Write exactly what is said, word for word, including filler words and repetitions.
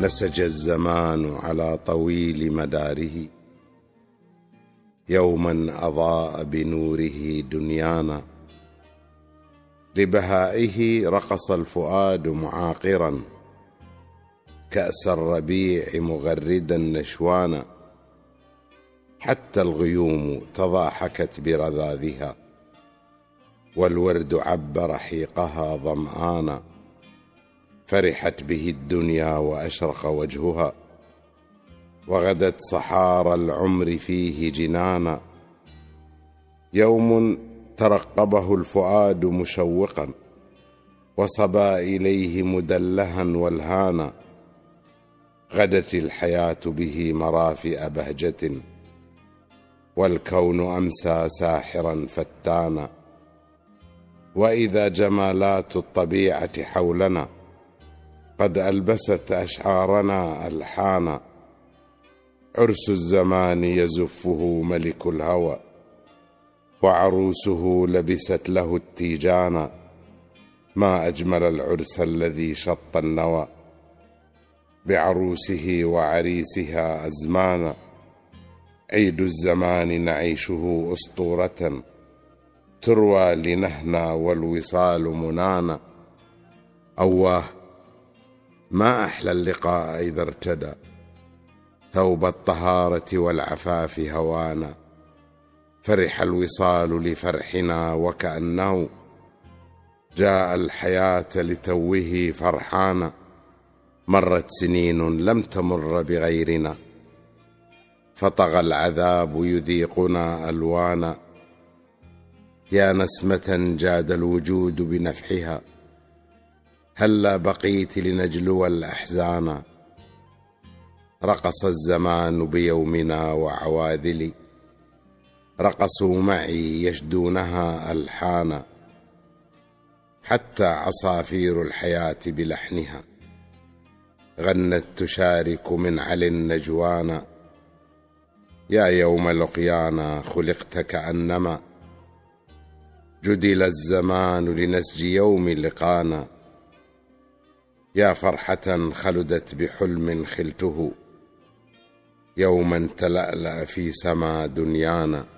نسج الزمان على طويل مداره، يوما أضاء بنوره دنيانا. لبهائه رقص الفؤاد معاقرا، كأس الربيع مغردا نشوانا. حتى الغيوم تضاحكت برذاذها، والورد عب رحيقها ظمآنا. فرحت به الدنيا وأشرق وجهها، وغدت صحارى العمر فيه جنانا. يوم ترقبه الفؤاد مشوقا، وصبا إليه مدلها والهانا. غدت الحياة به مرافئ بهجة، والكون أمسى ساحرا فتانا. وإذا جمالات الطبيعة حولنا قد ألبست أشعارنا ألحانا. عرس الزمان يزفه ملك الهوى، وعروسه لبست له التيجانا. ما أجمل العرس الذي شط النوى، بعروسه وعريسها أزمانا. عيد الزمان نعيشه أسطورة، تروى لنهنا والوصال منانا. أواه ما أحلى اللقاء إذا ارتدى ثوب الطهارة والعفاف هوانا. فرح الوصال لفرحنا، وكأنه جاء الحياة لتوه فرحانا. مرت سنين لم تمر بغيرنا، فطغى العذاب يذيقنا ألوانا. يا نسمة جاد الوجود بنفحها، هلا بقيت لنجلو الأحزانا. رقص الزمان بيومنا وعواذلي، رقصوا معي يشدونها ألحانا. حتى عصافير الحياة بلحنها غنت تشارك من علي النجوانا. يا يوم لقيانا خلقت كأنما جدل الزمان لنسج يوم لقانا. يا فرحة خلدت بحلم خلته، يوما تلألأ في سما دنيانا.